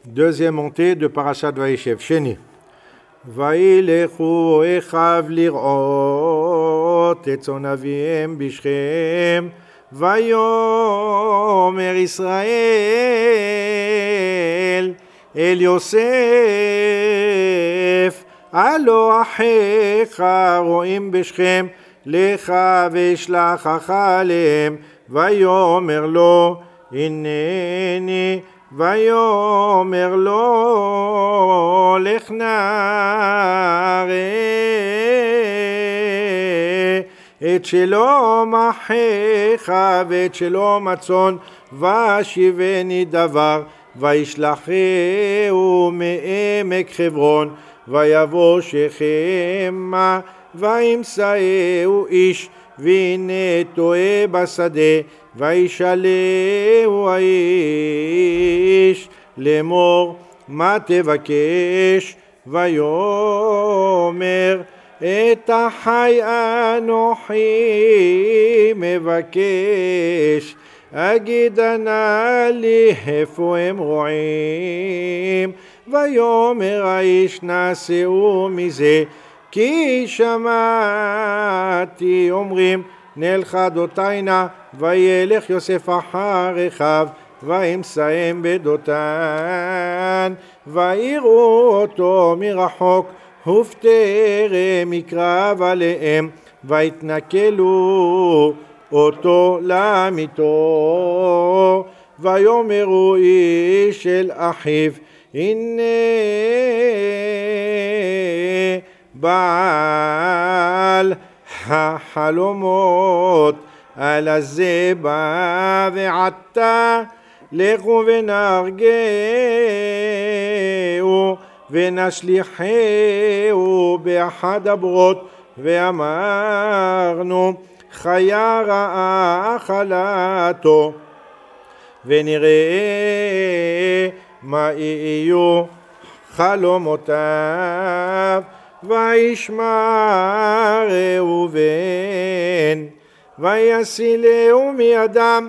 Deuxième montée de Parashat Vaïshev, Sheni. וילכו אחיו לראות את צאן אביהם בשכם, ויאמר ישראל אל יוסף, הלא אחיך רואים בשכם, לך ואשלחך עליהם. ויאמר לו הנני, ויאמר לו לך נא ראה את שלום אחיך ואת שלום הצאן, והשיבני דבר. וישלחהו מעמק חברון, ויבוא שכמה, וימצאהו איש, והנה טועה בשדה. וישאלהו האיש לאמור, מה תבקש? ויאמר, את החי אנוכי מבקש, אגידה נא לי איפה הם רועים. ויאמר האיש, נעשהו מזה, כי שמעתי אומרים נלכה דותיינה. וילך יוסף אחר אחיו, וימצאם בדותן, ויראו אותו מרחוק, ופטרם יקרב עליהם, ויתנכלו אותו למיתו. ויאמרו איש אל אחיו, הנה בעל החלומות על הזה בא ועתה, לכו ונהרגהו ונשליחהו באחד הברות. ואמרנו, חיה רעה אכלתו, ונראה מה יהיו חלומותיו. וישמע ראובן, ויסילהו מידם,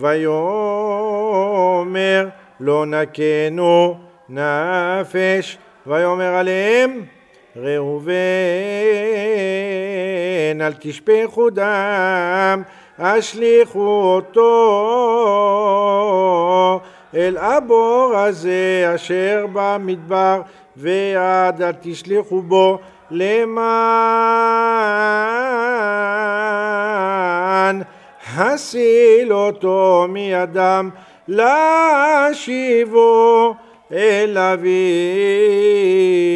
ויאמר לא נקנו נפש. ויאמר עליהם, ראובן, אל תשפכו דם, השליכו אותו אל הבור הזה אשר במדבר, ועד אל תשליכו בו, למען הסיל אותו מידם, להשיבו אל אביו.